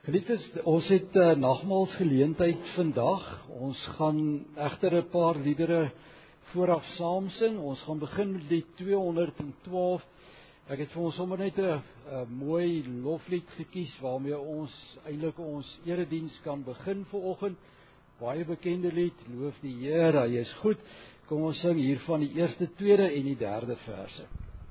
Geliefdes, ons het nagmaalsgeleentheid vandag. Ons gaan egter 'n paar liedere vooraf saam sing. Ons gaan begin met lied 212. Ek het vir ons sommer net 'n mooi loflied gekies waarmee ons eintlik ons erediens kan begin vanoggend. Baie bekende lied, loof die Here, hy is goed. Kom ons sing hiervan die eerste, tweede en die derde verse.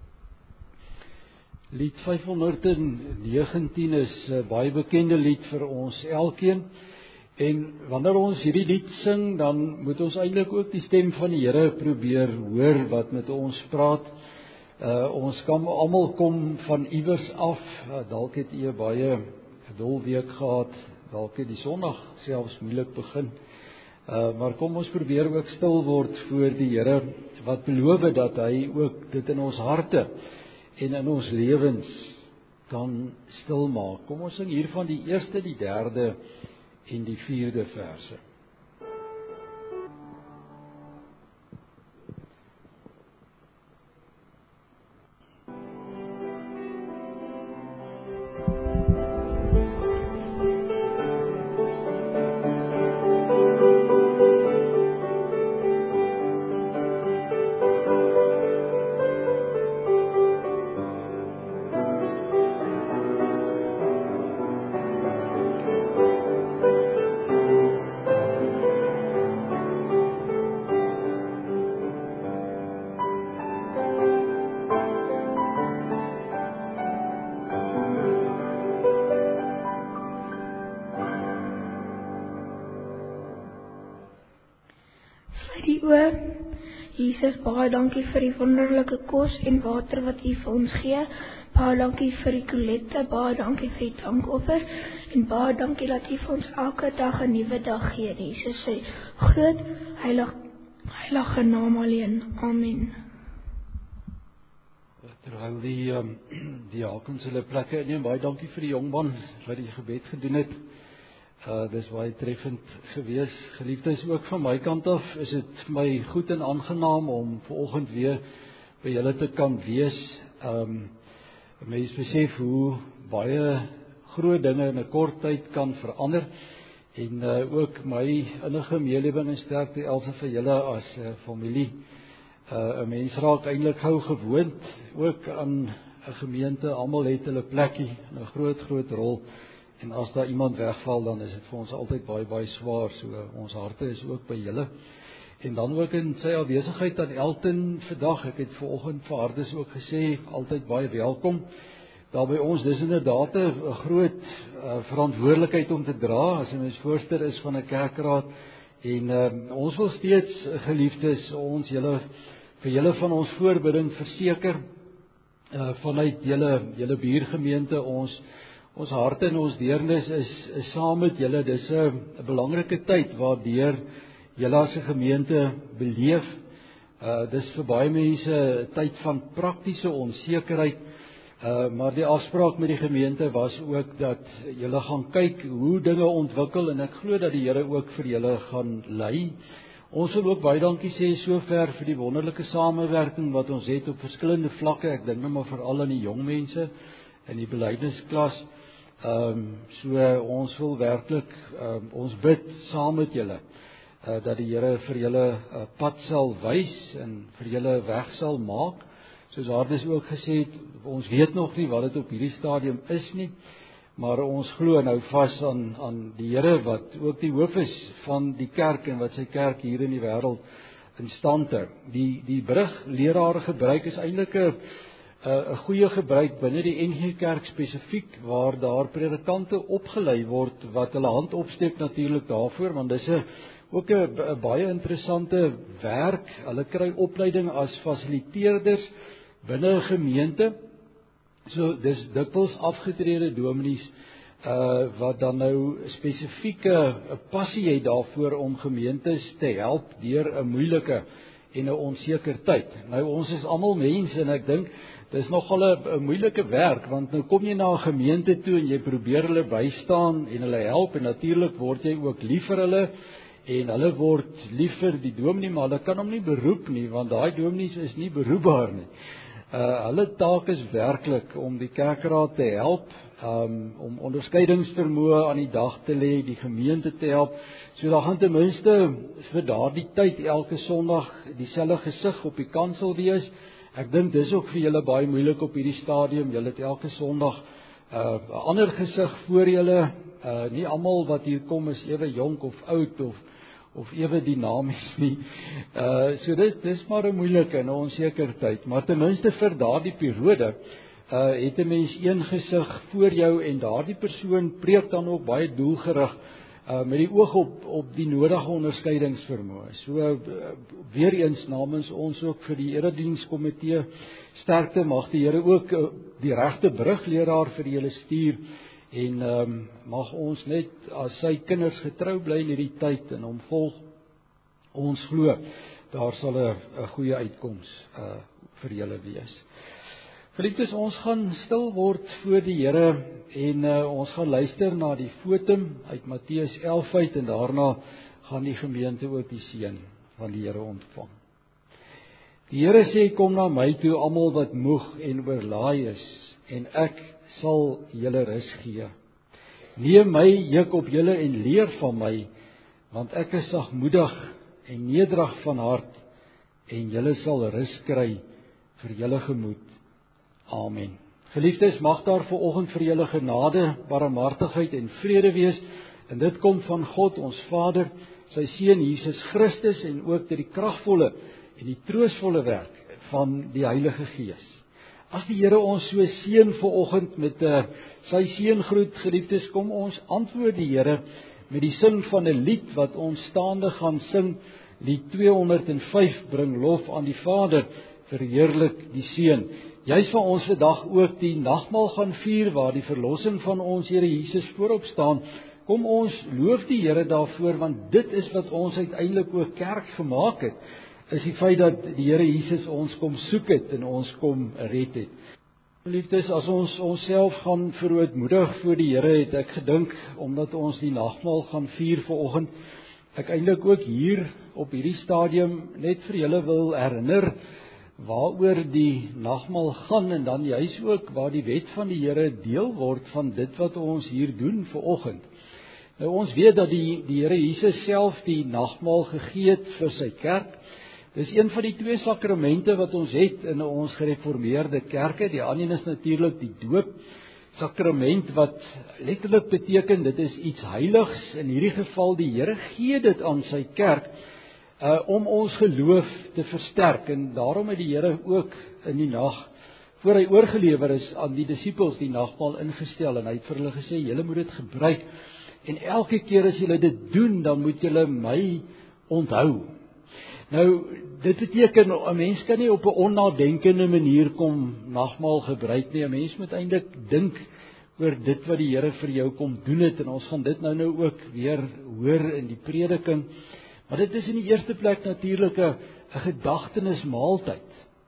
Lied 519 is 'n baie bekende lied vir ons elkeen. En wanneer ons hierdie lied sing, dan moet ons eintlik ook die stem van die Here probeer hoor wat met ons praat. Ons kan almal kom van iewers af. Dalk het u 'n baie dol week gehad, dalk het die Sondag selfs moeilik begin. Maar kom ons probeer ook stil word voor die Here wat beloof dat hy ook dit in ons harte en in ons lewens kan stil maak. Kom ons sing hiervan die eerste, die derde en die vierde verse. Jesus, baie dankie vir die wonderlike kos en water wat u vir ons gee. Baie dankie vir die kolekte, baie dankie vir die dankoffer en baie dankie dat u vir ons elke dag 'n nuwe dag gee. Jesus se groot heilige naam alleen. Amen. Terwyl die diakens hulle plekke inneem, baie dankie vir die jong man wat die gebed gedoen het. Dis baie treffend gewees. Geliefdes, ook van my kant af is dit vir my goed en aangenaam om vanoggend weer by julle te kan wees. Mense besef hoe baie groot dinge in 'n kort tyd kan verander. En ook my innige meelewing en sterkte Elsə vir julle as familie. 'n Mens raak eintlik gou gewoond ook aan 'n gemeente. Almal het hulle plekkie en 'n groot rol. En as daar iemand wegval, dan is dit vir ons altyd baie swaar. So ons harte is ook by julle. En dan ook in sy afwesigheid aan Elton vandag. Ek het vanoggend vir Hardes ook gesê, altyd baie welkom. Daar by ons, dis inderdaad 'n groot verantwoordelikheid om te dra as 'n mens voorsteur is van 'n kerkraad. En ons wil steeds, geliefdes, vir julle van ons voorbidding verseker vanuit julle buurgemeente. Ons harte en ons deernis is saam met julle. Dis 'n belangrike tyd waardeur julle as 'n gemeente beleef. Dis vir baie mense 'n tyd van praktiese onsekerheid. Maar die afspraak met die gemeente was ook dat julle gaan kyk hoe dinge ontwikkel en ek glo dat die Here ook vir julle gaan lei. Ons wil ook baie dankie sê sover vir die wonderlike samewerking wat ons het op verskillende vlakke. Ek dink nou maar veral aan die jong mense in die belydensklas. So ons wil werklik ons bid saam met julle dat die Here vir julle pad sal wys en vir julle weg sal maak. Soos Hardes ook gesê het, ons weet nog nie wat dit op hierdie stadium is nie, maar ons glo nou vas aan die Here wat ook die hoof is van die kerk en wat sy kerk hier in die wêreld in stand hou. Die bruglerare gebruik is eintlik 'n goeie gebruik binne die NG Kerk spesifiek, waar daar predikante opgelei word wat hulle hand opsteek natuurlik daarvoor, want dis ook 'n baie interessante werk. Hulle kry opleiding as fasiliteerders binne 'n gemeente. So dis dikwels afgetrede dominees wat dan nou spesifieke passie het daarvoor om gemeentes te help deur 'n moeilike en 'n onseker tyd. Nou ons is almal mense en ek dink dis nogal 'n moeilike werk, want nou kom jy na 'n gemeente toe en jy probeer hulle bystaan en hulle help en natuurlik word jy ook lief vir hulle en hulle word lief vir die dominee, maar hulle kan hom nie beroep nie, want daai dominees is nie beroepbaar nie. Hulle taak is werklik om die kerkraad te help om onderskeidingsvermoë aan die dag te lê, die gemeente te help. So daar gaan ten minste vir daardie tyd elke Sondag dieselfde gesig op die kansel wees. Ek dink dis ook vir julle baie moeilik op hierdie stadium. Julle het elke Sondag 'n ander gesig voor julle. Nie almal wat hier kom is ewe jonk of oud of ewe dinamies nie. So dis maar 'n moeilike en 'n onseker tyd, maar ten minste vir daardie periode het 'n mens een gesig voor jou en daardie persoon preek dan ook baie doelgerig met die oog op die nodige onderskeidingsvermoë. So weer eens namens ons ook vir die eredienskomitee sterkte, mag die Here ook die regte brugleraar vir julle stuur en mag ons net as sy kinders getrou bly in hierdie tyd en hom volg. Ons glo daar sal 'n goeie uitkoms vir julle wees. Geliefdes, ons gaan stil word voor die Here en ons gaan luister na die fotum uit Matteus 11 uit en daarna gaan die gemeente ook die seën van die Here ontvang. Die Here sê, kom na my toe almal wat moeg en oorlaai is en ek sal julle rus gee. Neem my juk op julle en leer van my, want ek is sagmoedig en nederig van hart en julle sal rus kry vir julle gemoed. Amen. Geliefdes, mag daar vanoggend vir julle genade, barmhartigheid en vrede wees. En dit kom van God, ons Vader, sy Seun Jesus Christus en ook deur die kragvolle en die troostvolle werk van die Heilige Gees. As die Here ons so seën vanoggend met sy seëngroet, geliefdes, kom ons antwoord die Here met die sing van 'n lied wat ons staande gaan sing. Lied 205, bring lof aan die Vader, verheerlik die Seun. Juis vir ons vandag ook die nagmaal gaan vier waar die verlossing van ons Here Jesus voorop staan. Kom ons loof die Here daarvoor, want dit is wat ons uiteindelik ook kerk gemaak het, is die feit dat die Here Jesus ons kom soek het en ons kom red het. Liefdes, as ons onsself gaan verootmoedig voor die Here, het ek gedink, omdat ons die nagmaal gaan vier vanoggend, ek eintlik ook hier op hierdie stadium net vir julle wil herinner waaroor die nagmaal gaan en dan juis ook waar die wet van die Here deel word van dit wat ons hier doen vanoggend. Nou ons weet dat die Here Jesus self die nagmaal gegee het vir sy kerk. Dis een van die twee sakramente wat ons het in ons gereformeerde kerke. Die ander is natuurlik die doop sakrament wat letterlik beteken dit is iets heiligs. In hierdie geval die Here gee dit aan sy kerk om ons geloof te versterk en daarom het die Here ook in die nag voor hy oorgelewer is aan die disippels die nagmaal ingestel en hy het vir hulle gesê julle moet dit gebruik en elke keer as julle dit doen dan moet julle my onthou. Nou dit beteken 'n mens kan nie op 'n onnadenkende manier kom nagmaal gebruik nie. 'n Mens moet eintlik dink oor dit wat die Here vir jou kom doen het en ons gaan dit nou ook weer hoor in die prediking. Maar dit is in die eerste plek natuurlik 'n gedagtenismaaltyd.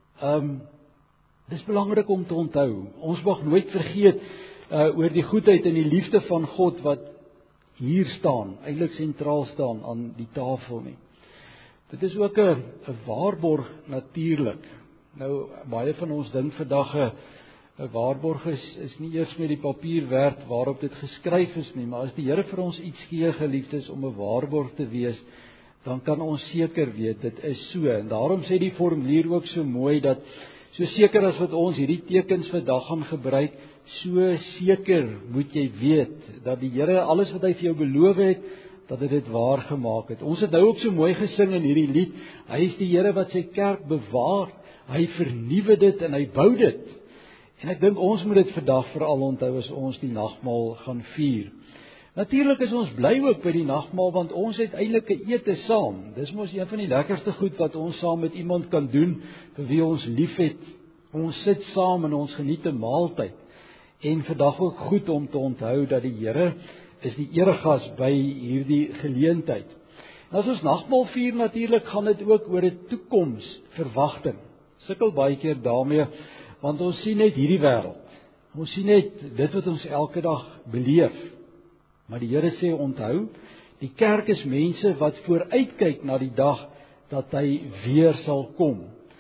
Dis belangrik om te onthou. Ons mag nooit vergeet oor die goedheid en die liefde van God wat hier staan, eintlik sentraal staan aan die tafel nie. Dit is ook 'n waarborg natuurlik. Nou baie van ons dink vandag 'n waarborg is nie eers meer die papier werd waarop dit geskryf is nie, maar as die Here vir ons iets gee, geliefdes, om 'n waarborg te wees, dan kan ons seker weet dit is so. En daarom sê die formulier ook so mooi dat so seker as wat ons hierdie tekens vandag gaan gebruik, so seker moet jy weet dat die Here alles wat hy vir jou beloof het, dat hy dit waar gemaak het. Ons het nou ook so mooi gesing in hierdie lied. Hy is die Here wat sy kerk bewaar, hy vernuwe dit en hy bou dit. En ek dink ons moet dit vandag veral onthou as ons die nagmaal gaan vier. Natuurlik is ons bly ook by die nagmaal want ons het eintlik 'n ete saam. Dis mos een van die lekkerste goed wat ons saam met iemand kan doen vir wie ons liefhet. Ons sit saam en ons geniet 'n maaltyd. En vandag ook goed om te onthou dat die Here is die eregas by hierdie geleentheid. En as ons nagmaal vier natuurlik gaan dit ook oor 'n toekomsverwagting. Sukkel baie keer daarmee want ons sien net hierdie wêreld. Ons sien net dit wat ons elke dag beleef. Maar die Here sê onthou, die kerk is mense wat vooruitkyk na die dag dat hy weer sal kom.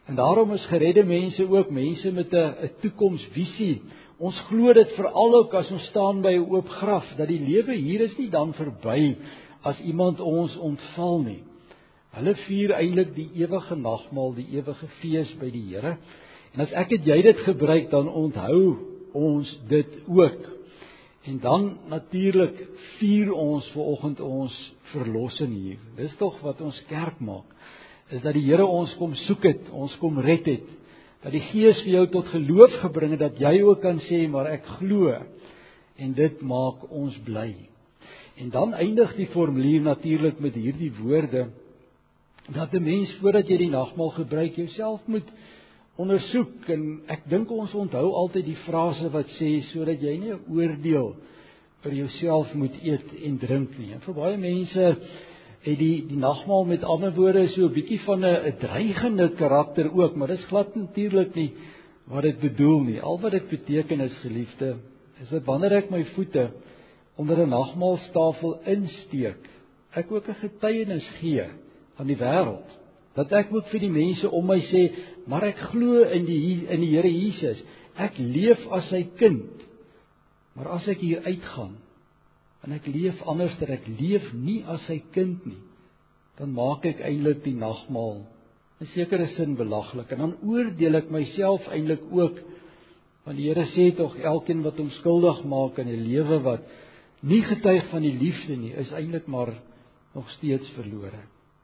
En daarom is geredde mense ook mense met 'n toekomsvisie. Ons glo dit veral ook as ons staan by 'n oop graf, dat die lewe hier is nie dan verby as iemand ons ontval nie. Hulle vier eintlik die ewige nagmaal, die ewige fees by die Here. En as ek jy dit gebruik, dan onthou ons dit ook. En dan natuurlik vier ons vanoggend ons verlossing hier. Dis tog wat ons kerk maak, is dat die Here ons kom soek het, ons kom red het, dat die Gees vir jou tot geloof gebring het, dat jy ook kan sê, maar ek glo, en dit maak ons bly. En dan eindig die formulier natuurlik met hierdie woorde, dat 'n mens voordat jy die nagmaal gebruik, jouself moet ondersoek, en ek dink ons onthou altyd die frase wat sê, sodat jy nie 'n oordeel vir jouself moet eet en drink nie. En vir baie mense het die nagmaal met ander woorde so 'n bietjie van 'n dreigende karakter ook, maar dis glad natuurlik nie wat dit bedoel nie. Al wat dit beteken is, geliefde, is dat wanneer ek my voete onder 'n nagmaalstafel insteek, ek ook 'n getuienis gee aan die wêreld, dat ek ook vir die mense om my sê, maar ek glo in die Here Jesus, ek leef as sy kind, maar as ek hier uitgaan, en ek leef anders, dat ek leef nie as sy kind nie, dan maak ek eintlik die nagmaal in sekere sin belaglik, en dan oordeel ek myself eintlik ook, want die Here sê tog, elkeen wat hom skuldig maak in 'n lewe wat nie getuig van die liefde nie, is eintlik maar nog steeds verlore.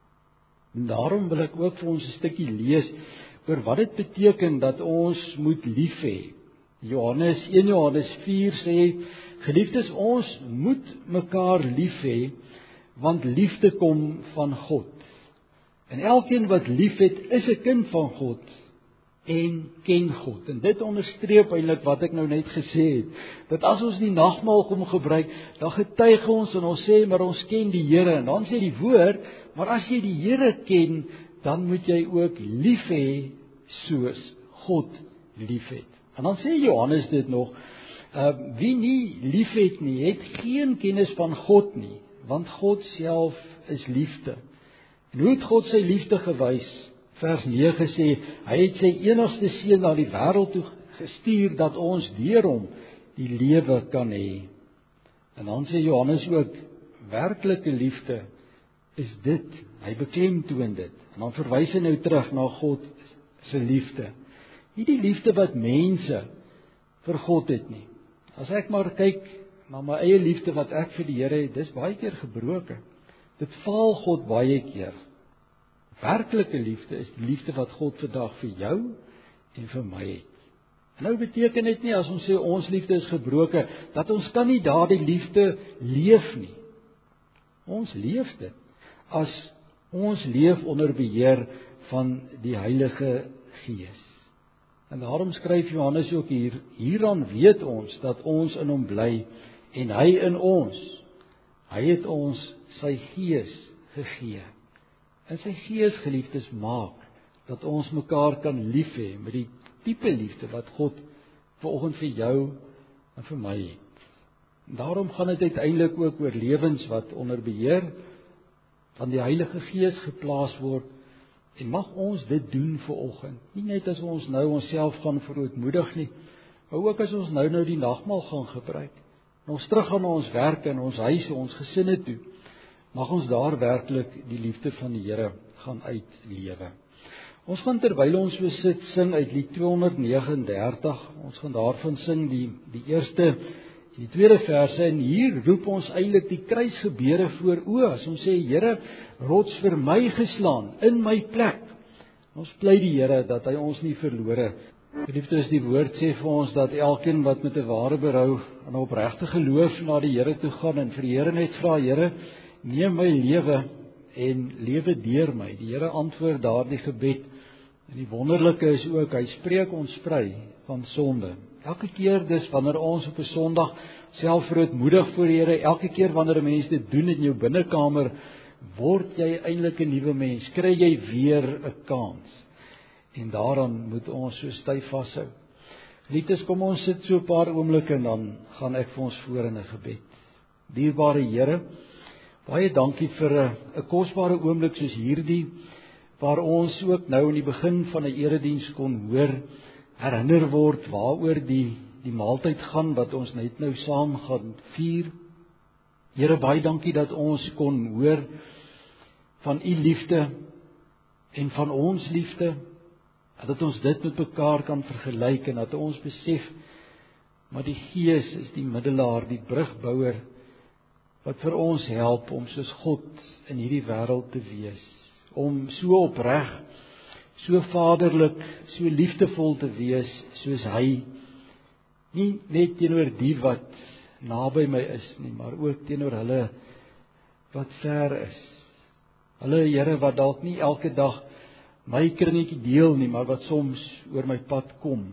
En daarom wil ek ook vir ons 'n stukkie lees oor wat dit beteken dat ons moet lief hê. 1 Johannes 4 sê, geliefdes, ons moet mekaar lief hê, want liefde kom van God. En elkeen wat lief het, is 'n kind van God en ken God. En dit onderstreep eintlik wat ek nou net gesê het, dat as ons die nagmaal kom gebruik, dan getuig ons en ons sê, maar ons ken die Here. En dan sê die woord, maar as jy die Here ken, dan moet jy ook lief hê soos God lief het. En dan sê Johannes dit nog, wie nie lief het nie, het geen kennis van God nie, want God self is liefde. En hoe het God sy liefde gewys? Vers 9 sê, hy het sy enigste seun na die wêreld toe gestuur, dat ons deur hom die lewe kan hê. En dan sê Johannes ook, werklike liefde is dit, hy beklemtoon dit. En dan verwys hy nou terug na God se liefde. Nie die liefde wat mense vir God het nie. As ek maar kyk na my eie liefde wat ek vir die Here het, dis baie keer gebroken. Dit faal God baie keer. Werklike liefde is die liefde wat God vandag vir jou en vir my het. En nou beteken dit nie as ons sê ons liefde is gebroken, dat ons kan nie daardie liefde leef nie. Ons leef dit as ons leef onder beheer van die Heilige Gees. En daarom skryf Johannes ook hier, hieraan weet ons dat ons in hom bly en hy in ons. Hy het ons sy Gees gegee. En sy Gees, geliefdes, maak dat ons mekaar kan lief hê met die tipe liefde wat God vanoggend vir jou en vir my het. En daarom gaan dit uiteindelik ook oor lewens wat onder beheer van die Heilige Gees geplaas word. En mag ons dit doen vanoggend. Nie net as ons nou onsself gaan verootmoedig nie, maar ook as ons nou die nagmaal gaan gebruik. En ons terug gaan na ons werk en ons huise, ons gesinne toe. Mag ons daar werklik die liefde van die Here gaan uitlewe. Ons gaan terwyl ons so sit sing uit Lied 239. Ons gaan daarvan sing die eerste en die tweede verse, en hier roep ons eintlik die kruisgebede voor oë. As ons sê, Here, rots vir my geslaan in my plek. Ons bly die Here dat hy ons nie verlore. Geliefdes, die woord sê vir ons dat elkeen wat met 'n ware berou en opregte geloof na die Here toe gaan en vir die Here net vra, Here, neem my lewe en lewe deur my. Die Here antwoord daardie gebed. En die wonderlike is ook, hy spreek ons vry van sonde. Elke keer dis wanneer ons op 'n Sondag self verootmoedig voor die Here, elke keer wanneer 'n mens dit doen in jou binnekamer, word jy eintlik 'n nuwe mens, kry jy weer 'n kans. En daaraan moet ons so styf vashou. Liefdes, kom ons sit so 'n paar oomblikke en dan gaan ek vir ons voor in 'n gebed. Dierbare Here, baie dankie vir 'n kosbare oomblik soos hierdie, waar ons ook nou in die begin van 'n erediens kon hoor, herinner word waaroor die maaltyd gaan wat ons net nou saam gaan vier. Here, baie dankie dat ons kon hoor van u liefde en van ons liefde, dat ons dit met mekaar kan vergelyk en dat ons besef, maar die Gees is die middelaar, die brugbouer, wat vir ons help om soos God in hierdie wêreld te wees, om so opreg, so vaderlik, so liefdevol te wees soos hy, nie net teenoor die wat naby my is nie, maar ook teenoor hulle wat ver is. Hulle, Here, wat dalk nie elke dag my kringetjie deel nie, maar wat soms oor my pad kom.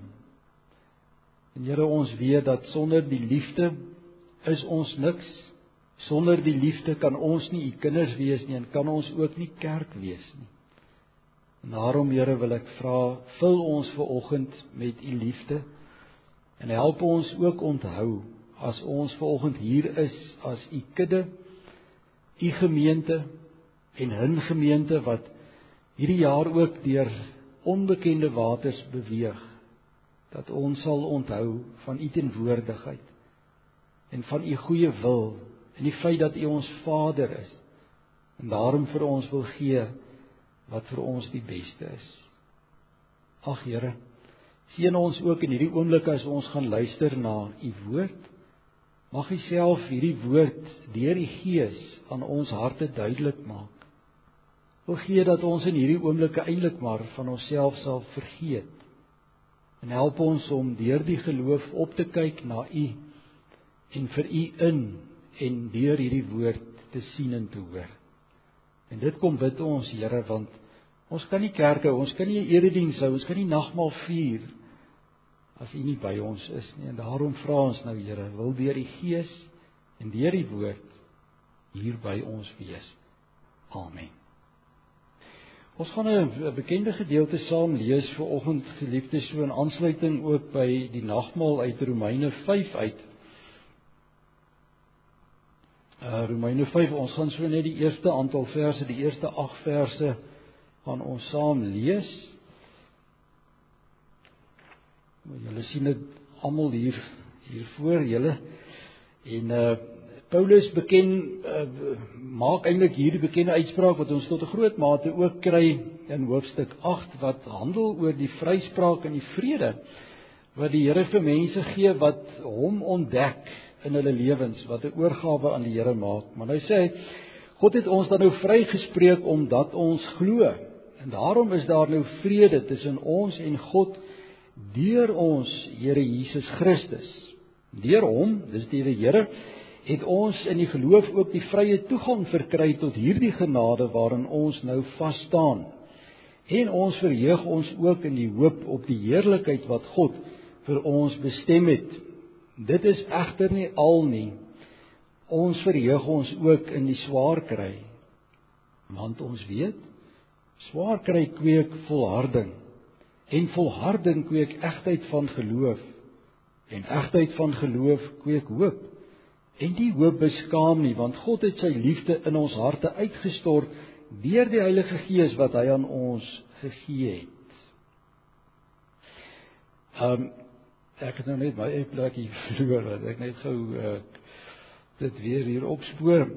En Here, ons weet dat sonder die liefde is ons niks. Sonder die liefde kan ons nie u kinders wees nie en kan ons ook nie kerk wees nie. En daarom, Here, wil ek vra, vul ons vanoggend met u liefde en help ons ook onthou as ons vanoggend hier is as u kudde, u gemeente en hun gemeente wat hierdie jaar ook deur onbekende waters beweeg, dat ons sal onthou van u teenwoordigheid en van u goeie wil en die feit dat u ons Vader is en daarom vir ons wil gee wat vir ons die beste is. Ag Here, seën ons ook in hierdie oomblik as ons gaan luister na u woord. Mag u self hierdie woord deur die Gees aan ons harte duidelik maak. Wil gee dat ons in hierdie oomblikke eintlik maar van onsself sal vergeet. En help ons om deur die geloof op te kyk na u en vir u in en deur hierdie woord te sien en te hoor. En dit kom bid ons, Here, want ons kan nie kerk hou, ons kan nie 'n erediens hou, ons kan nie nagmaal vier as u nie by ons is nie. En daarom vra ons nou, Here, wil deur die Gees en deur die woord hier by ons wees. Amen. Ons gaan 'n bekende gedeelte saam lees vanoggend, geliefdes, so in aansluiting ook by die nagmaal uit Romeine 5 uit. Romeine 5, ons gaan so net die eerste aantal verse, die eerste 8 verse gaan ons saam lees. Julle sien dit almal hier voor julle. En Paulus maak eintlik hierdie bekende uitspraak wat ons tot 'n groot mate ook kry in hoofstuk 8 wat handel oor die vryspraak en die vrede wat die Here vir mense gee wat hom ontdek in hulle lewens, wat 'n oorgawe aan die Here maak. Maar nou sê hy, God het ons dan nou vrygespreek omdat ons glo. En daarom is daar nou vrede tussen ons en God deur ons Here Jesus Christus. Deur hom, dis die Here, het ons in die geloof ook die vrye toegang verkry tot hierdie genade waarin ons nou vas staan. En ons verheug ons ook in die hoop op die heerlikheid wat God vir ons bestem het. Dit is egter nie al nie. Ons verheug ons ook in die swaar kry. Want ons weet, swaar kry kweek volharding. En volharding kweek egtheid van geloof. En egtheid van geloof kweek hoop. En die hoop beskaam nie, want God het sy liefde in ons harte uitgestort deur die Heilige Gees wat hy aan ons gegee het. Ek het nou net my eie plekkie verloor, wat ek net gou dit weer hier opspoor.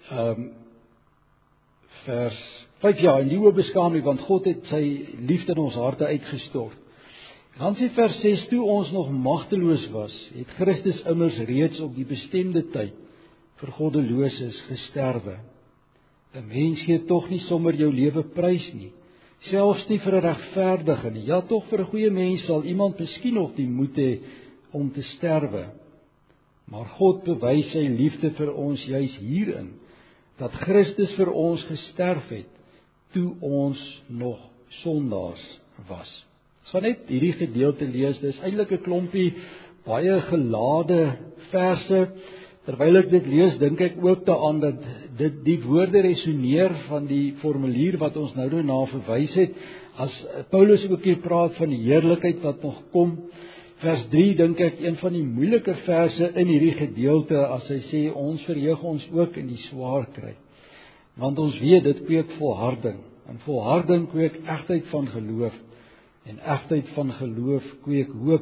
Vers 5, ja, en die hoop beskaam nie, want God het sy liefde in ons harte uitgestort. Dan sê vers 6, toe ons nog magteloos was, het Christus immers reeds op die bestemde tyd vir goddeloses gesterwe. 'n Mens gee tog nie sommer jou lewe prys nie, selfs nie vir 'n regverdige nie. Ja, tog vir 'n goeie mens sal iemand miskien nog die moed hê om te sterwe. Maar God bewys sy liefde vir ons juis hierin, dat Christus vir ons gesterf het, toe ons nog sondaars was. Ons gaan net hierdie gedeelte lees, dit is eintlik 'n klompie baie gelade verse. Terwyl ek dit lees, dink ek ook daaraan dat die woorde resoneer van die formulier wat ons nou daarna verwys het, as Paulus ook hier praat van die heerlikheid wat nog kom. Vers 3 dink ek een van die moeilike verse in hierdie gedeelte, as hy sê, ons verheug ons ook in die swaar kry. Want ons weet, dit kweek volharding. En volharding kweek egtheid van geloof. En egtheid van geloof kweek hoop.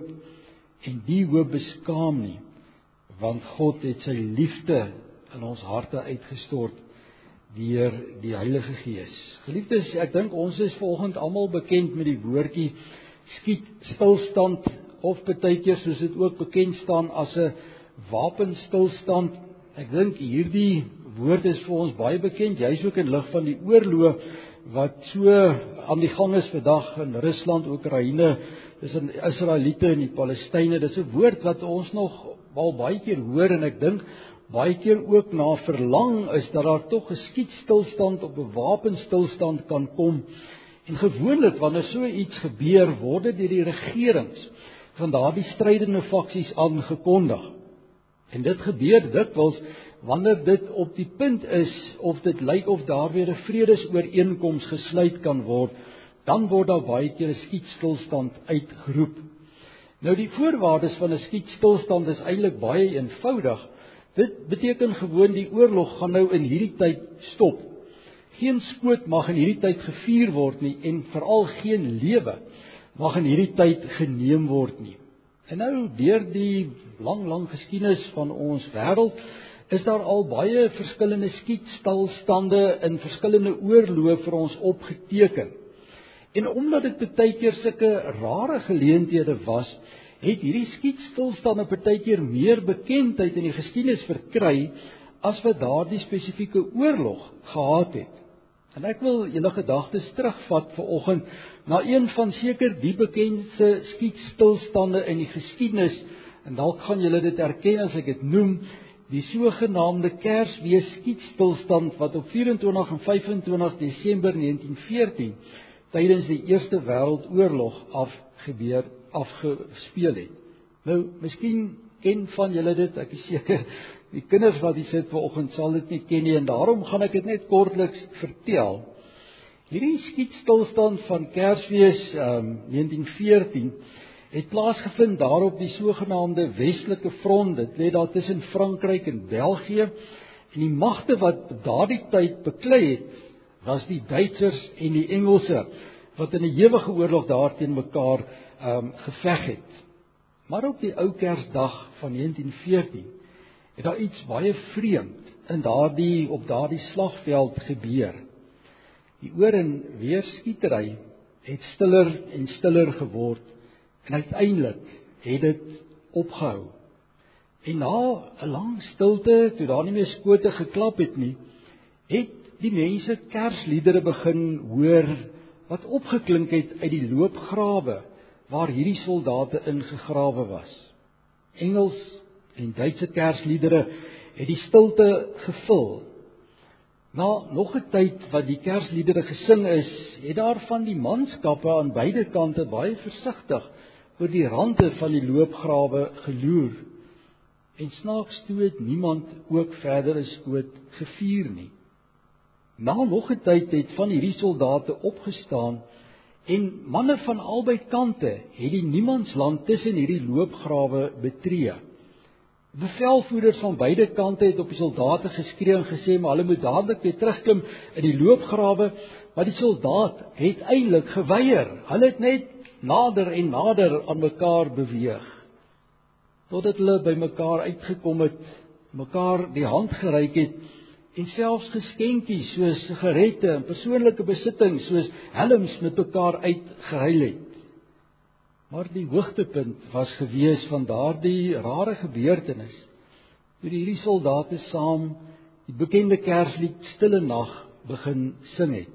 En die hoop beskaam nie, want God het sy liefde in ons harte uitgestort deur die Heilige Gees. Geliefdes, ek dink ons is vanoggend almal bekend met die woordjie skietstilstand, of partykeer soos dit ook bekend staan as 'n wapenstilstand. Ek dink hierdie woord is vir ons baie bekend, juis ook in lig van die oorlog wat so aan die gang is vandag in Rusland, Oekraïne, tussen die Israeliete en die Palestynë. Dis 'n woord wat ons nog al baie keer hoor, en ek dink baie keer ook na verlang is dat daar tog 'n skietstilstand op 'n wapenstilstand kan kom. En gewoonlik wanneer so iets gebeur, word dit deur die regerings van daardie strydende faksies aangekondig. En dit gebeur dikwels wanneer dit op die punt is of dit lyk of daar weer 'n vredesooreenkoms gesluit kan word, dan word daar baie keer 'n skietstilstand uitgeroep. Nou die voorwaardes van 'n skietstilstand is eintlik baie eenvoudig. Dit beteken gewoon die oorlog gaan nou in hierdie tyd stop. Geen skoot mag in hierdie tyd gevuur word nie, en veral geen lewe mag in hierdie tyd geneem word nie. En nou deur die lang geskiedenis van ons wêreld is daar al baie verskillende skietstilstande in verskillende oorloë vir ons opgeteken. En omdat dit baie keer sulke rare geleenthede was, het hierdie skietstilstande baie keer meer bekendheid in die geskiedenis verkry as wat daardie spesifieke oorlog gehad het. En ek wil julle gedagtes terugvat vanoggend na een van seker die bekendste skietstilstande in die geskiedenis, en dalk gaan julle dit herken as ek dit noem, die sogenaamde Kersfees skietstilstand wat op 24 en 25 Desember 1914 tydens die Eerste Wêreldoorlog afgespeel het. Nou, miskien ken van julle dit, ek is seker, die kinders wat hier sit vanoggend sal dit nie ken nie, en daarom gaan ek dit net kortliks vertel. Hierdie skietstilstand van Kersfees 1914 het plaasgevind daarop die sogenaamde Westelike Front. Dit lê daar tussen Frankryk en België, en die magte wat daardie tyd beklei het, was die Duitsers en die Engelse, wat in 'n ewige oorlog daar teen mekaar geveg het. Maar op die ou Kersdag van 1914 het daar iets baie vreemd op daardie slagveld gebeur. Die oor en weer skietery het stiller en stiller geword, en uiteindelik het dit opgehou. En na 'n lang stilte, toe daar nie meer skote geklap het nie, het die mense Kersliedere begin hoor wat opgeklink het uit die loopgrawe waar hierdie soldate ingegrawe was. Engels en Duitse Kersliedere het die stilte gevul. Na nog 'n tyd wat die Kersliedere gesing is, het daar van die manskappe aan beide kante baie versigtig oor die rande van die loopgrawe geloer. En snaaks toe het niemand ook verder 'n skoot gevuur nie. Na nog 'n tyd het van hierdie soldate opgestaan, en manne van albei kante het die niemandsland tussen hierdie loopgrawe betree. Bevelvoerders van beide kante het op die soldate geskree en gesê, maar hulle moet dadelik weer terugklim in die loopgrawe, maar die soldaat het eintlik geweier. Hulle het net nader en nader aan mekaar beweeg, totdat hulle by mekaar uitgekom het, mekaar die hand gereik het, en selfs geskenkies soos sigarette en persoonlike besittings soos helms met mekaar uitgeruil het. Maar die hoogtepunt was gewees van daardie rare gebeurtenis, toe hierdie soldate saam die bekende Kerslied Stille Nag begin sing het.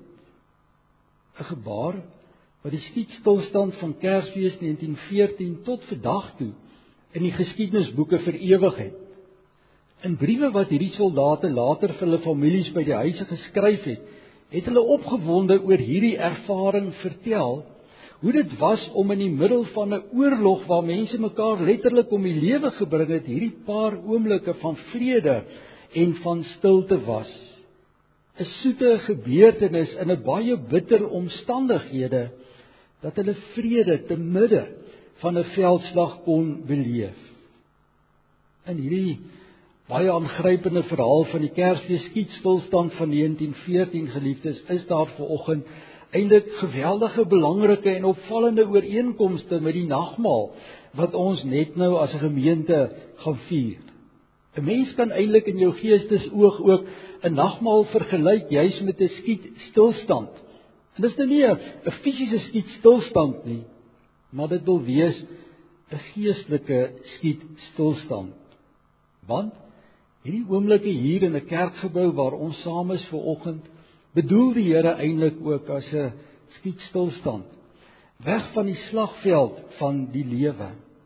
'n Gebaar wat die skietstilstand van Kersfees 1914 tot vandag toe in die geskiedenisboeke vir ewig het. In briewe wat hierdie soldate later vir hulle families by die huise geskryf het, het hulle opgewonde oor hierdie ervaring vertel, hoe dit was om in die middel van 'n oorlog waar mense mekaar letterlik om die lewe gebring het, hierdie paar oomblikke van vrede en van stilte was. 'n Soete gebeurtenis in 'n baie bitter omstandighede, dat hulle vrede te midde van 'n veldslag kon beleef. In hierdie baie aangrypende verhaal van die Kersfees skietstilstand van 1914, geliefdes, is daar vanoggend eintlik geweldige, belangrike en opvallende ooreenkomste met die nagmaal wat ons net nou as 'n gemeente gaan vier. 'n Mens kan eintlik in jou geestesoog ook 'n nagmaal vergelyk juis met 'n skietstilstand. En dis nou nie 'n fisiese skietstilstand nie, maar dit wil wees 'n geestelike skietstilstand. Want hierdie oomblikke hier in 'n kerkgebou waar ons saam is vanoggend, bedoel die Here eintlik ook as 'n skietstilstand, weg van die slagveld van die lewe.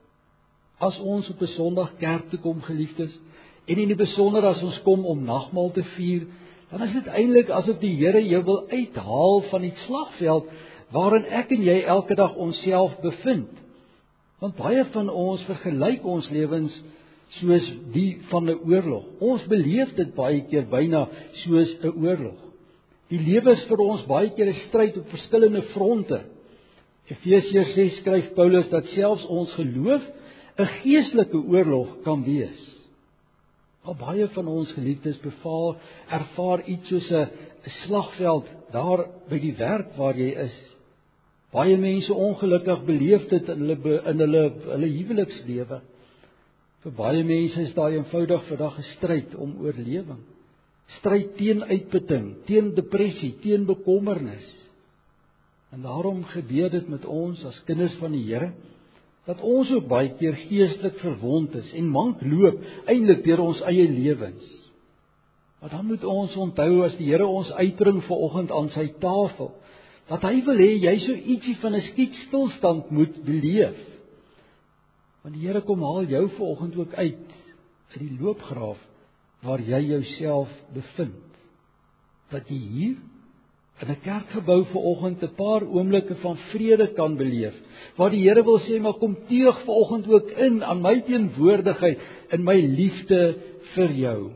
As ons op 'n Sondag kerk toe kom, geliefdes, en in die besonder as ons kom om nagmaal te vier, dan is dit eintlik asof die Here jou wil uithaal van die slagveld waarin ek en jy elke dag onsself bevind. Want baie van ons vergelyk ons lewens soos die van 'n oorlog. Ons beleef dit baie keer byna soos 'n oorlog. Die lewe is vir ons baie keer 'n stryd op verskillende fronte. Efesiërs 6 skryf Paulus dat selfs ons geloof 'n geestelike oorlog kan wees. Maar baie van ons geliefdes ervaar iets soos 'n slagveld daar by die werk waar jy is. Baie mense ongelukkig beleef dit in hulle huwelikslewe. Vir baie mense is daar eenvoudig vandag 'n stryd om oorlewing. Stryd teen uitputting, teen depressie, teen bekommernis. En daarom gebeur dit met ons as kinders van die Here, dat ons ook baie keer geestelik verwond is en mank loop eintlik deur ons eie lewens. Maar dan moet ons onthou as die Here ons uitbring vanoggend aan sy tafel, dat hy wil hê jy so ietsie van 'n skietstilstand moet beleef. Want die Here kom haal jou vanoggend ook uit die loopgraaf waar jy jouself bevind. Dat jy hier in 'n kerkgebou vanoggend 'n paar oomblikke van vrede kan beleef, waar die Here wil sê, maar kom teug vanoggend ook in aan my teenwoordigheid in my liefde vir jou.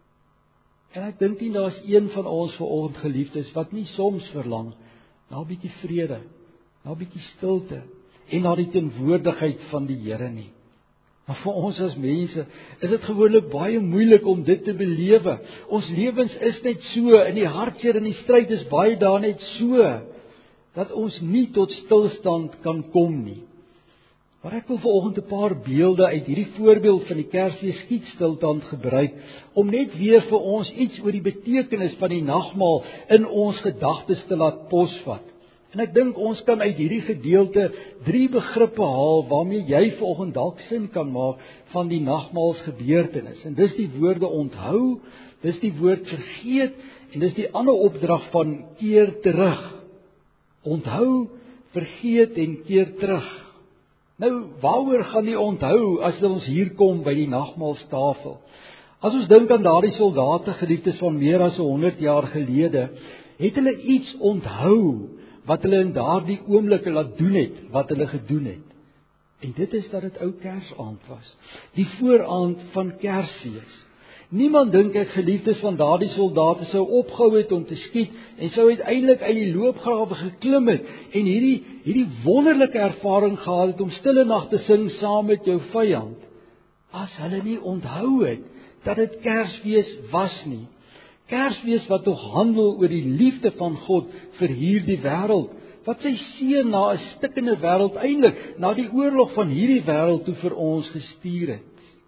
En ek dink nie daar's een van ons vanoggend geliefdes wat nie soms verlang na 'n bietjie vrede, na 'n bietjie stilte en na die teenwoordigheid van die Here nie. Maar vir ons as mense is dit gewoonlik baie moeilik om dit te belewe. Ons lewens is net so, in die hartseer en die stryd is baie daar net so, dat ons nie tot stilstand kan kom nie. Maar ek wil vanoggend 'n paar beelde uit hierdie voorbeeld van die Kersfees skietstilstand gebruik, om net weer vir ons iets oor die betekenis van die nagmaal in ons gedagtes te laat posvat. En ek dink ons kan uit hierdie gedeelte 3 begrippe haal waarmee jy vanoggend dalk sin kan maak van die nagmaalsgebeurtenis. En dis die woorde onthou, dis die woord vergeet en dis die ander opdrag van keer terug. Onthou, vergeet en keer terug. Nou, waaroor gaan die onthou as ons hier kom by die nagmaalstafel? As ons dink aan daardie soldate, geliefdes, van meer as 100 jaar gelede, het hulle iets onthou wat hulle in daardie oomblikke laat doen het, wat hulle gedoen het. En dit is dat dit ou Kersaand was, die vooraand van Kersfees. Niemand dink ek, geliefdes, van daardie soldate sou opgehou het om te skiet en sou uiteindelik uit die loopgrawe geklim het en hierdie wonderlike ervaring gehad het om stille nag te sing saam met jou vyand, as hulle nie onthou het dat dit Kersfees was nie. Kersfees wat tog handel oor die liefde van God vir hierdie wêreld, wat sy seun na 'n stikkende wêreld, eintlik na die oorlog van hierdie wêreld toe vir ons gestuur het.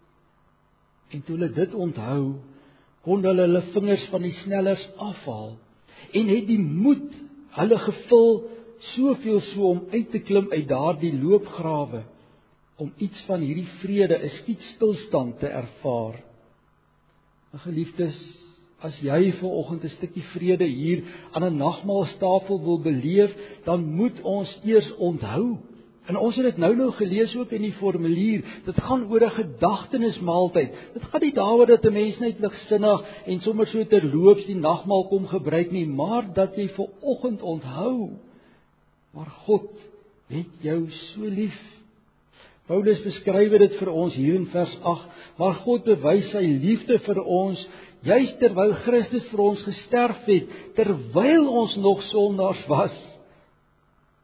En toe hulle dit onthou, kon hulle vingers van die snellers afhaal en het die moed hulle gevul, soveel so om uit te klim uit daardie loopgrawe, om iets van hierdie vrede, 'n skietstilstand te ervaar. En geliefdes, as jy vanoggend 'n stukkie vrede hier aan 'n nagmaalstafel wil beleef, dan moet ons eers onthou. En ons het dit nou gelees ook in die formulier. Dit gaan oor 'n gedagtenismaaltyd. Dit gaan nie daaroor dat 'n mens net ligsinnig en sommer so terloops die nagmaal kom gebruik nie, maar dat jy vanoggend onthou, maar God het jou so lief. Paulus beskryf dit vir ons hier in vers 8, maar God bewys sy liefde vir ons, juis terwyl Christus vir ons gesterf het, terwyl ons nog sondaars was.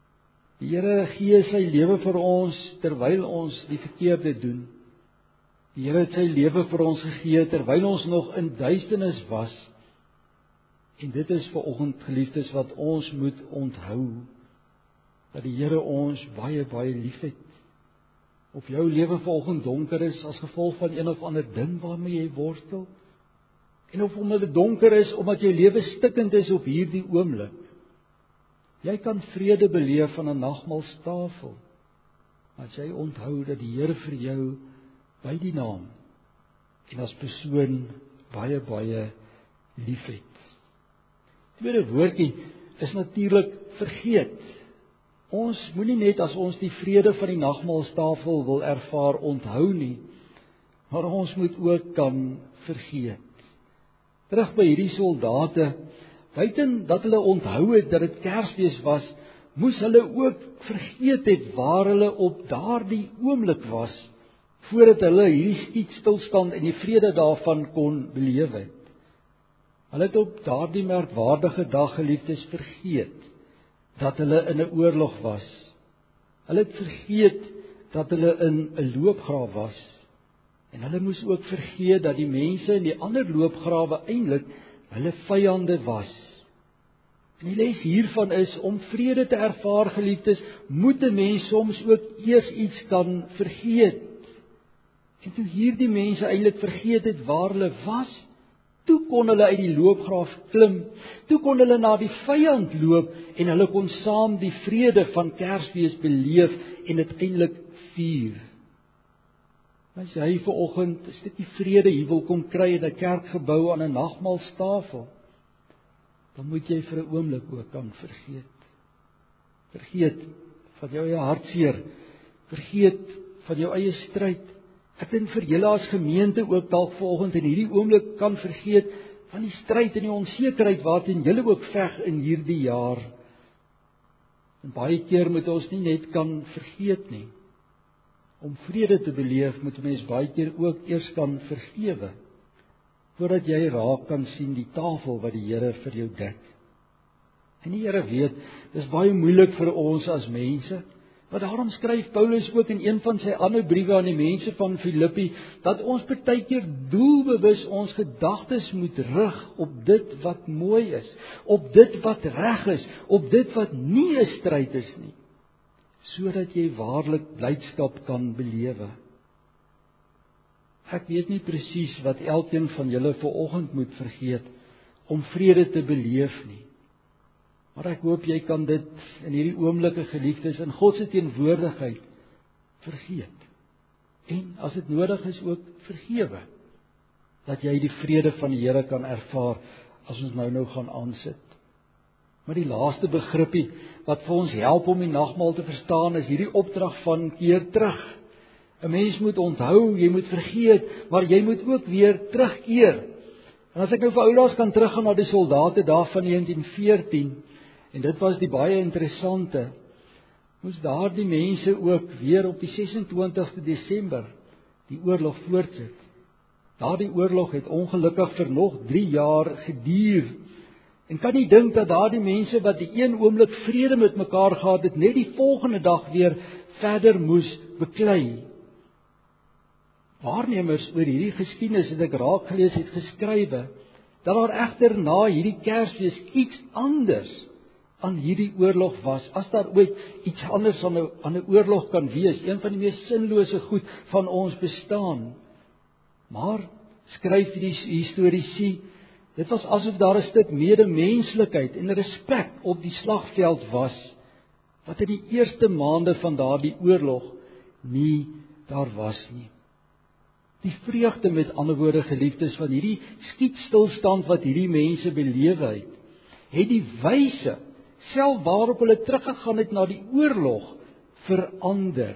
Die Here gee sy lewe vir ons terwyl ons die verkeerde doen. Die Here het sy lewe vir ons gegee terwyl ons nog in duisternis was. En dit is vanoggend, geliefdes, wat ons moet onthou, dat die Here ons baie, baie liefhet. Of jou lewe vanoggend donker is as gevolg van een of ander ding waarmee jy worstel, en of omdat dit donker is omdat jou lewe stikkend is op hierdie oomblik. Jy kan vrede beleef van 'n nagmaalstafel, as jy onthou dat die Here vir jou by die naam en as persoon baie, baie liefhet. Tweede woordjie is natuurlik vergeet. Ons moenie net as ons die vrede van die nagmaalstafel wil ervaar onthou nie, maar ons moet ook kan vergeet. Terug by hierdie soldate, buiten dat hulle onthou het dat dit Kersfees was, moes hulle ook vergeet het waar hulle op daardie oomblik was, voordat hulle hierdie skietstilstand en die vrede daarvan kon beleef het. Hulle het op daardie merkwaardige dag, geliefdes, vergeet dat hulle in 'n oorlog was. Hulle het vergeet dat hulle in 'n loopgraaf was. En hulle moes ook vergeet dat die mense in die ander loopgrawe eintlik hulle vyande was. En die les hiervan is, om vrede te ervaar, geliefdes, moet 'n mens soms ook eers iets kan vergeet. En toe hierdie mense eintlik vergeet het waar hulle was, toe kon hulle uit die loopgraaf klim, toe kon hulle na die vyand loop en hulle kon saam die vrede van Kersfees beleef en dit eintlik vier. As jy vanoggend 'n stukkie vrede hier wil kom kry in 'n kerkgebou aan 'n nagmaalstafel, dan moet jy vir 'n oomblik ook kan vergeet. Vergeet van jou eie hartseer, vergeet van jou eie stryd. Ek dink vir julle as gemeente ook dalk vanoggend in hierdie oomblik kan vergeet van die stryd en die onsekerheid waarteen julle ook veg in hierdie jaar. En baie keer moet ons nie net kan vergeet nie. Om vrede te beleef moet 'n mens baie keer ook eers kan vergewe, voordat jy raak kan sien die tafel wat die Here vir jou dek. En die Here weet, dis baie moeilik vir ons as mense, maar daarom skryf Paulus ook in een van sy ander briewe aan die mense van Filippi, dat ons partykeer doelbewus ons gedagtes moet rig op dit wat mooi is, op dit wat reg is, op dit wat nie 'n stryd is nie, sodat jy waarlik blydskap kan belewe. Ek weet nie presies wat elkeen van julle vanoggend moet vergeet om vrede te beleef nie. Maar ek hoop jy kan dit in hierdie oomblikke, geliefdes, in God se teenwoordigheid vergeet. En as dit nodig is ook vergewe, dat jy die vrede van die Here kan ervaar as ons nou gaan aansit. Maar die laaste begrippie wat vir ons help om die nagmaal te verstaan is hierdie opdrag van keer terug. 'n Mens moet onthou, jy moet vergeet, maar jy moet ook weer terugkeer. En as ek nou vir oulaas kan teruggaan na die soldate daar van 1914, en dit was die baie interessante, moes daardie mense ook weer op die 26 Desember die oorlog voortsit. Daardie oorlog het ongelukkig vir nog 3 jaar geduur. En kan nie dink dat daardie mense wat die een oomblik vrede met mekaar gehad het, net die volgende dag weer verder moes beklei. Waarnemers oor hierdie geskiedenis het ek raak gelees het geskrywe, dat daar egter na hierdie Kersfees iets anders aan hierdie oorlog was, as daar ooit iets anders aan 'n oorlog kan wees, een van die mees sinlose goed van ons bestaan. Maar, skryf die historiese, dit was asof daar 'n stuk medemenslikheid en respek op die slagveld was, wat in die eerste maande van daardie oorlog nie daar was nie. Die vreugde, met ander woorde, geliefdes, van hierdie skietstilstand wat hierdie mense belewe het die wyse, self waarop hulle teruggegaan het na die oorlog, verander.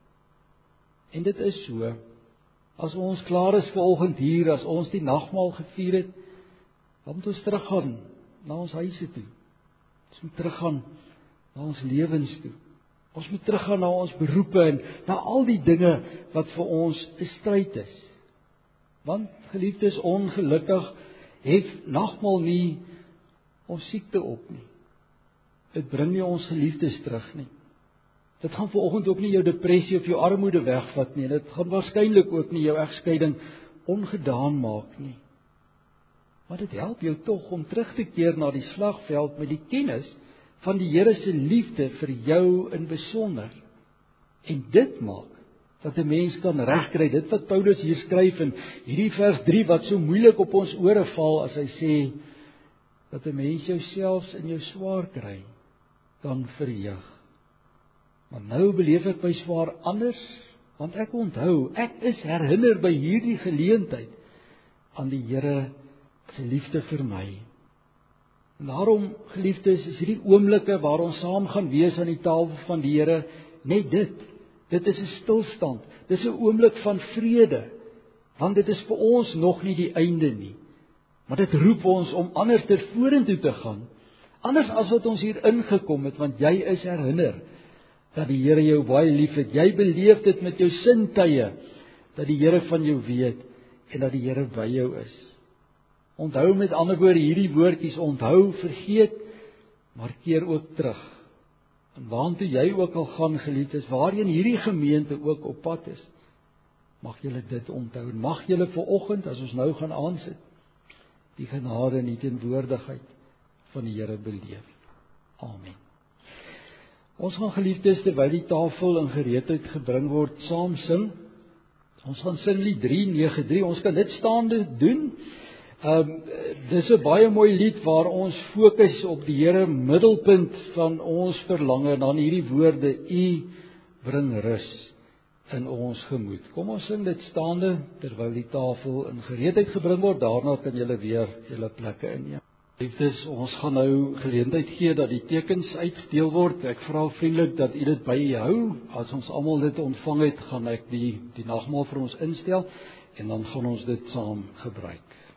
En dit is so, as ons klaar is vanoggend hier, as ons die nagmaal gevier het, dan moet ons teruggaan na ons huise toe. Ons moet teruggaan na ons lewens toe. Ons moet teruggaan na ons beroepe en na al die dinge wat vir ons 'n stryd is. Want, geliefdes, ongelukkig het nagmaal nie ons siekte op nie. Dit bring nie ons geliefdes terug nie. Dit gaan vanoggend ook nie jou depressie of jou armoede wegvat nie. Dit gaan waarskynlik ook nie jou egskeiding ongedaan maak nie. Maar dit help jou tog om terug te keer na die slagveld met die kennis van die Here se liefde vir jou in besonder. En dit maak dat 'n mens kan regkry, dit wat Paulus hier skryf in hierdie vers 3 wat so moeilik op ons ore val as hy sê dat 'n mens jouself in jou swaar kry kan verheug. Maar nou beleef ek my swaar anders, want ek onthou, ek is herinner by hierdie geleentheid aan die Here se liefde vir my. En daarom, geliefdes, is hierdie oomblikke waar ons saam gaan wees aan die tafel van die Here, net dit is 'n stilstand, dit is 'n oomblik van vrede, want dit is vir ons nog nie die einde nie. Maar dit roep ons om anders ter vorentoe te gaan, anders as wat ons hier ingekom het, want jy is herinner dat die Here jou baie lief het. Jy beleef dit met jou sintuie, dat die Here van jou weet, en dat die Here by jou is. Onthou met ander woorde hierdie woordjies, onthou, vergeet, maar keer ook terug. En waantoe jy ook al gaan, geliefdes, waarheen hierdie gemeente ook op pad is, mag julle dit onthou. En mag julle vanoggend, as ons nou gaan aansit, die genade en die teenwoordigheid van die Here beleef. Amen. Ons gaan, geliefdes, terwyl die tafel in gereedheid gebring word, saam sing. Ons gaan sing lied 393. Ons kan dit staande doen. Dis 'n baie mooi lied waar ons fokus op die Here, middelpunt van ons verlange, dan hierdie woorde: U bring rus in ons gemoed. Kom ons sing dit staande terwyl die tafel in gereedheid gebring word. Daarna kan julle weer julle plekke inneem. Liefdes, ons gaan nou geleentheid gee dat die tekens uitgedeel word. Ek vra vriendelik dat u dit by u hou. As ons almal dit ontvang het, gaan ek die nagmaal vir ons instel en dan gaan ons dit saam gebruik.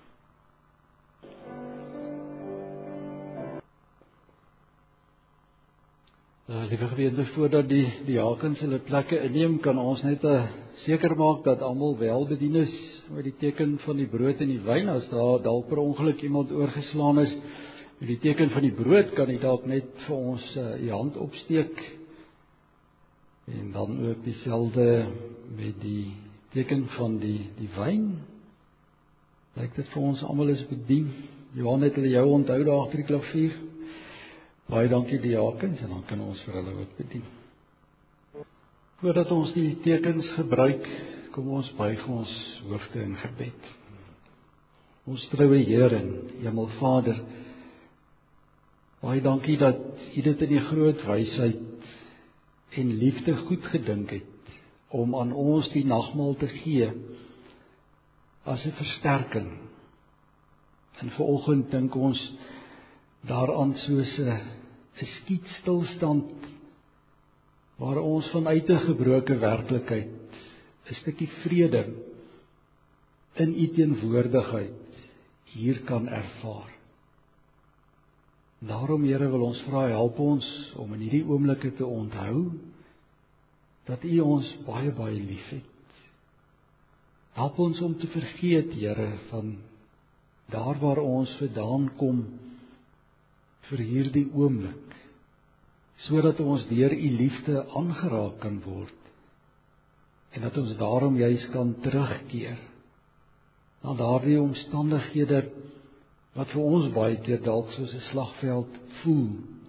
Liewe gemeente, voordat die diakens hulle plekke inneem, kan ons net seker maak dat almal wel bedien is met die teken van die brood en die wyn. As daar dalk per ongeluk iemand oorgeslaan is met die teken van die brood, kan u dalk net vir ons u hand opsteek. En dan ook dieselfde met die teken van die wyn. Lyk dit vir ons almal is bedien. Johan, het hulle jou onthou daar agter die klavier? Baie dankie diakens, en dan kan ons vir hulle ook bedien. Voordat ons die tekens gebruik, kom ons buig ons hoofde in gebed. Ons troue Heer en Hemelvader, baie dankie dat U dit in die groot wysheid en liefde goed gedink het om aan ons die nagmaal te gee as 'n versterking. En vanoggend dink ons daaraan soos 'n skietstilstand waar ons vanuit 'n gebroke werklikheid 'n stukkie vrede in U teenwoordigheid hier kan ervaar. Daarom, Here, wil ons vra, help ons om in hierdie oomblikke te onthou dat U ons baie, baie lief het. Help ons om te vergeet, Here, van daar waar ons vandaan kom vir hierdie oomblik, sodat ons deur U liefde aangeraak kan word, en dat ons daarom juis kan terugkeer na daardie omstandighede wat vir ons baie keer dalk soos 'n slagveld voel.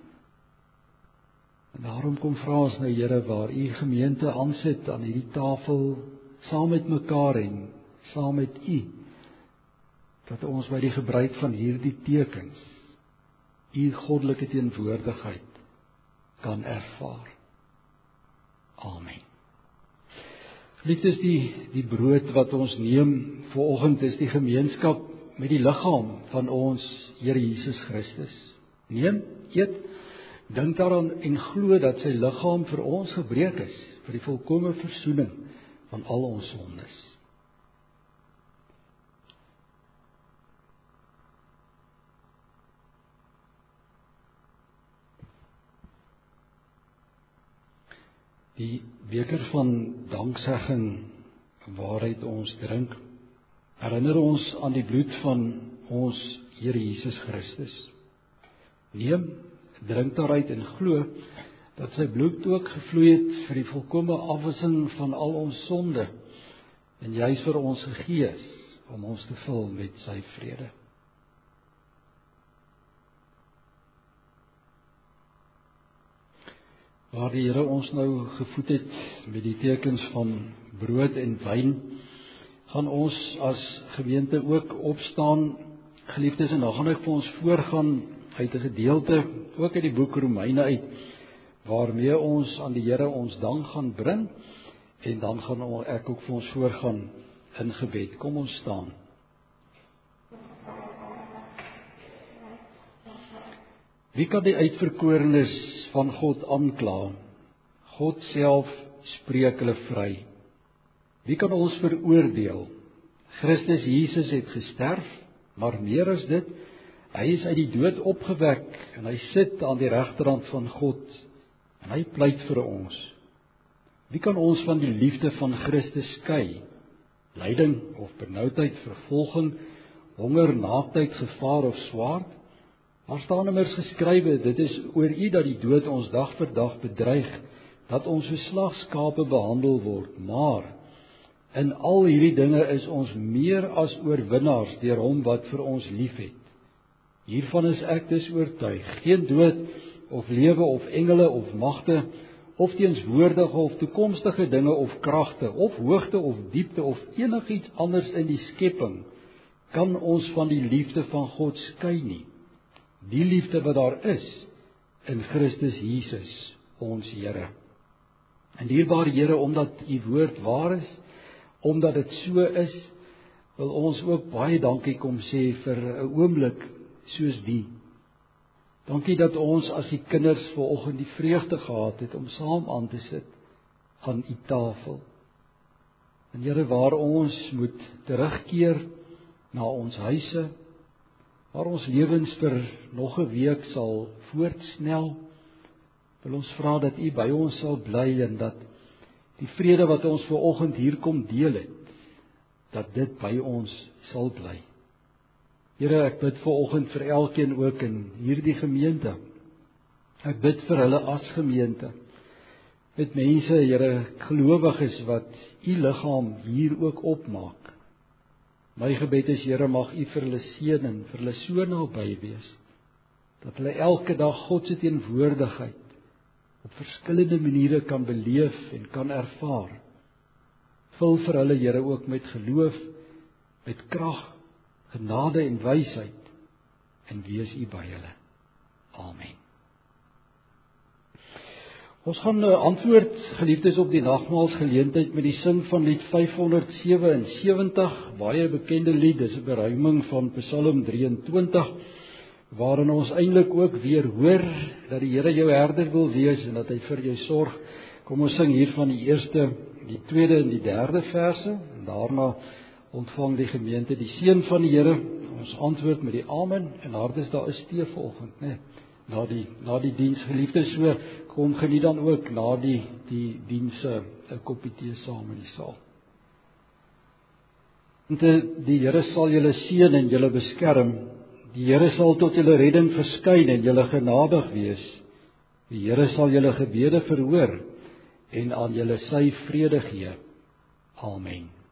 En daarom kom vra ons nou, Here, waar U gemeente aansit aan hierdie tafel, saam met mekaar en saam met U, dat ons by die gebruik van hierdie tekens U goddelike teenwoordigheid kan ervaar. Amen. Geliefdes, die brood wat ons neem vanoggend is die gemeenskap met die liggaam van ons Here Jesus Christus. Neem, eet, dink daaraan en glo dat sy liggaam vir ons gebreek is, vir die volkomme versoening van al ons sondes. Die beker van danksegging waaruit ons drink, herinner ons aan die bloed van ons Here Jesus Christus. Neem, drink daaruit en glo dat sy bloed ook gevloei het vir die volkomme afwissing van al ons sonde, en juis vir ons gegee is, om ons te vul met sy vrede. Waar die Here ons nou gevoed het met die tekens van brood en wyn, gaan ons as gemeente ook opstaan, geliefdes, en dan gaan ek vir ons voorgaan uit 'n gedeelte, ook uit die boek Romeine uit, waarmee ons aan die Here ons dank gaan bring, en dan gaan ek ook vir ons voorgaan in gebed. Kom ons staan. Wie kan die uitverkorenes van God aankla? God self spreek hulle vry. Wie kan ons veroordeel? Christus Jesus het gesterf, maar meer as dit, hy is uit die dood opgewek, en hy sit aan die regterhand van God, en hy pleit vir ons. Wie kan ons van die liefde van Christus skei? Lyding of benoudheid, vervolging, honger, naaktheid, gevaar of swaard? Daar staan immers geskrywe, dit is oor U dat die dood ons dag vir dag bedreig, dat ons soos slagskape behandel word, maar in al hierdie dinge is ons meer as oorwinnaars deur hom wat vir ons liefhet. Hiervan is ek dus oortuig, geen dood of lewe of engele of magte of teenswoordige of toekomstige dinge of kragte of hoogte of diepte of enigiets anders in die skepping kan ons van die liefde van God skei nie. Die liefde wat daar is in Christus Jesus, ons Here. En dierbare Here, omdat U woord waar is, omdat dit so is, wil ons ook baie dankie kom sê vir 'n oomblik soos die. Dankie dat ons as die kinders vanoggend die vreugde gehad het om saam aan te sit aan U tafel. En Here, waar ons moet terugkeer na ons huise, waar ons lewens vir nog 'n week sal voortsnel, wil ons vra dat U by ons sal bly en dat die vrede wat ons vanoggend hier kom deel het, dat dit by ons sal bly. Here, ek bid vanoggend vir elkeen ook in hierdie gemeente. Ek bid vir hulle as gemeente. Met mense, Here, gelowiges wat U liggaam hier ook opmaak. My gebed is, Here, mag U vir hulle seën en vir hulle so naby wees, dat hulle elke dag God se teenwoordigheid op verskillende maniere kan beleef en kan ervaar. Vul vir hulle, Here, ook met geloof, met krag, genade en wysheid, en wees U by hulle. Amen. Ons gaan antwoord, geliefdes, op die nagmaalsgeleentheid met die sing van lied 577, baie bekende lied, dis 'n beruiming van Psalm 23, waarin ons eintlik ook weer hoor dat die Here jou herder wil wees en dat hy vir jou sorg. Kom ons sing hier van die eerste, die tweede en die derde verse, en daarna ontvang die gemeente die seën van die Here. Ons antwoord met die amen, en hardes daar is tee vanoggend, né? Na die diens, geliefdes, so kom geniet dan ook na die diens 'n koppie tee saam in die saal. Die Here sal julle seën en julle beskerm. Die Here sal tot julle redding verskyn en julle genadig wees. Die Here sal julle gebede verhoor en aan julle sy vrede gee. Amen.